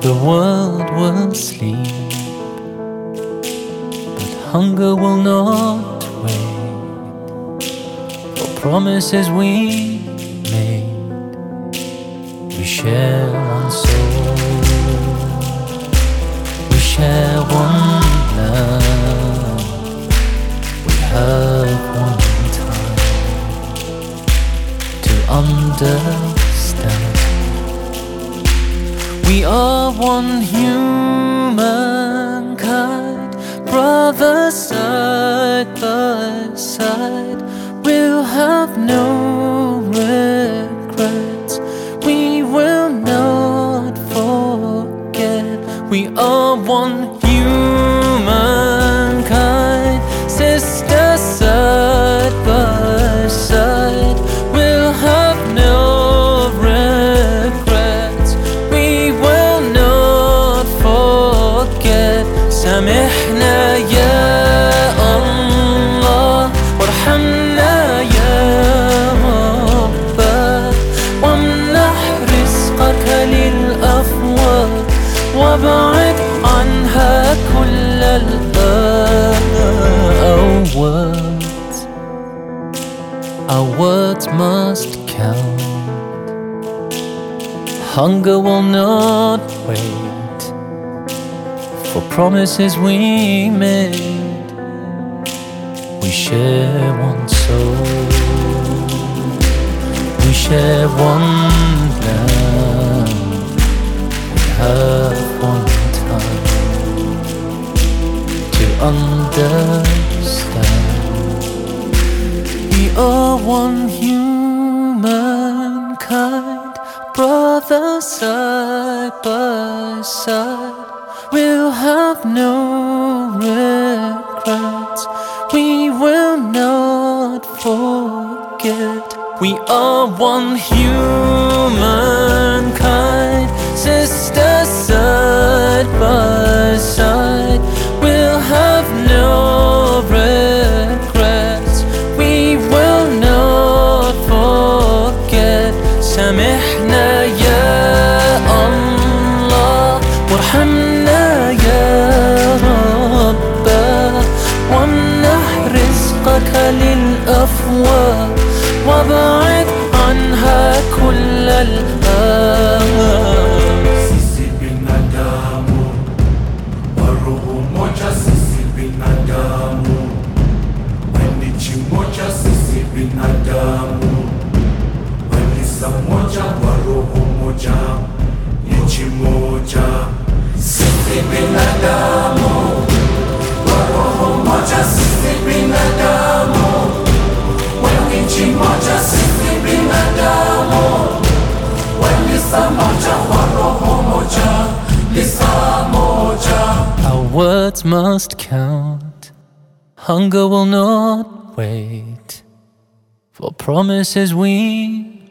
the world will sleep, but hunger will not wait. For promises we made, we share one soul, we share one love, we have one time to understand. We are one humankind, brothers side by side. We'll have no regrets, we will not forget. We are one humankind, sisters side by side. We'll have no regrets, we will not forget. سامحنا يا الله وارحمنا يا رب، وامنح رزقك للأفواه وابعد عنها كل Our words must count. Hunger will not wait. For promises we made, we share one soul, we share one love, we have one time to understand. We are one humankind, brothers side by side. We'll have no regrets, we will not forget. We are one humankind, sisters side by side. We'll have no regrets, we will not forget. سامحنا يا الله وارحمنا يا رب، وامنح رزقك للأفواه وابعد عنها كل Sisi binadamu, wa roho moja sisi binadamu, wa nchi moja sisi binadamu, wa lisa moja wa roho moja, nchi moja. Sisi binadamu, wa roho moja sisi binadamu, wa nchi moja sisi binadamu, wa lisa moja wa roho moja, lisa moja. Our words must count. Hunger will not wait. For promises we